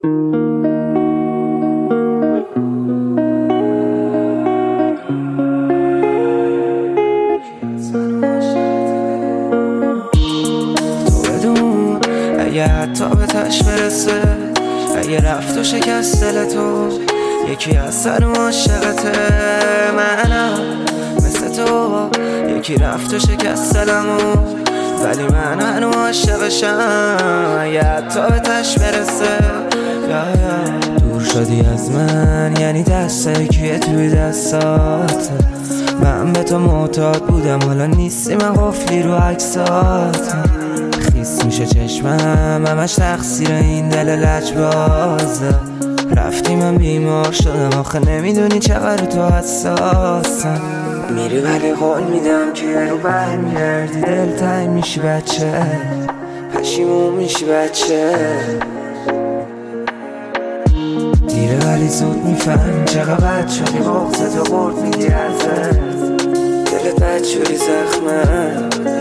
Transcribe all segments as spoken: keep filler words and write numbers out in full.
اگه حتی به تش برسه، اگه رفت و شکست دل تو، یکی از سر عاشقته. منم مثل تو، یکی رفت و شکست دلمو، ولی من هنو عاشقشم. اگه حتی به تش برسه، دور شدی از من یعنی دسته کیه توی دستات. من به تو معتاد بودم، حالا نیستی، من قفلی رو عکسات. خیس میشه چشمم، همش تقصیر این دل لجبازه. رفتی من بیمار شدم، آخه نمیدونی چقدر تو حساسم. میری ولی قول میدم که رو برمیگردی، دلتنگ میشی بچه، پشیمون میشی بچه. دیره ولی زود میفهمی چقدر بد شدی، بغضت و برد میدی ازت، دلت بد شدی زخمه.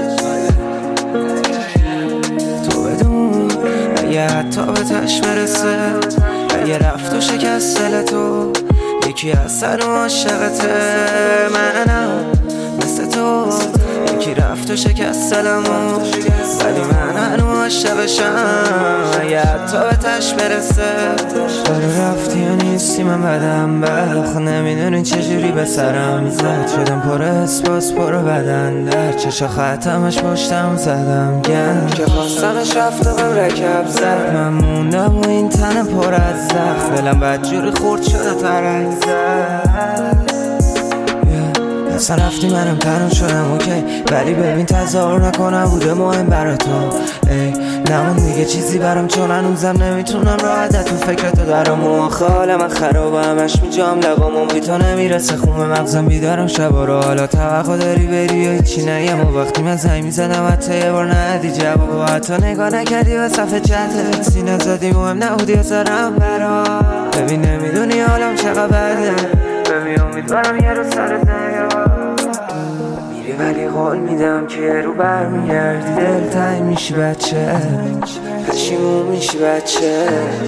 تو بدون اگه حتی به تش برسه، اگه رفت و شکست دل تو، یکی از سر عاشقته. منم مثل تو، یکی رفت و شکست دلمو، ولی من هنو عاشقشم. اگه حتی به تش برسه، داره رفتی و نیستی، من بدم بخ، نمیدونی چجوری به سرم زد. شدم پر اسپاس پر بدن در چشا خطمش پشتم زدم گن که خواستمش رفت و بهم رکب زد. من موندم و این تن پر از زخم، دلم بدجوری خورد شده ترک زد. اصلا رفتی منم تنم شدم اوکی، ولی ببین تظاهر نکنم بوده مهم برا تو. ای نمون دیگه چیزی برام، چون هنوزم نمیتونم راحت تو فکرتو درام. و آخه حال من خرابه، همش میجام لقامون بی تو نمیرسه خون به مغزم. بیدارم شبا رو، حالا توقع داری بری یا هیچی نگم. و وقتی من زنگ میزدم حتی یه بار ندی جواب، و حتی نگاه نکردی و صفحه چته سینه زدی، مهم نبودی و سرم برا. ببین نمیدونی حالم چقدر بده، ببین امیدوارم یه روز سرت نیاد. میری ولی قول میدم که رو برمیگردی، دلتنگ میشی بچه، پشیمون میشی بچه.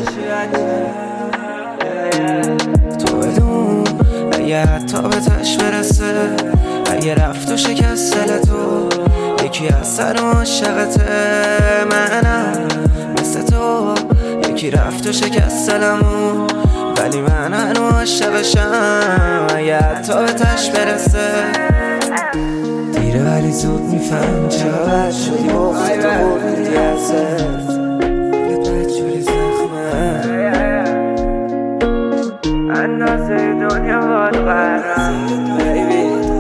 تو بدون اگه حتی به تش برسه، اگه رفت و شکست دل تو، یکی از سر عاشقته. منم مثل تو، یکی رفت و شکست دلمو، ولی من هنو عاشقشم. اگه حتی به تش برسه، دیره ولی زود میفهم چقدر بد شدی، بغضت و برد میدی ازت، دلت بد شدی زخمه. اندازه دنیا باد قرم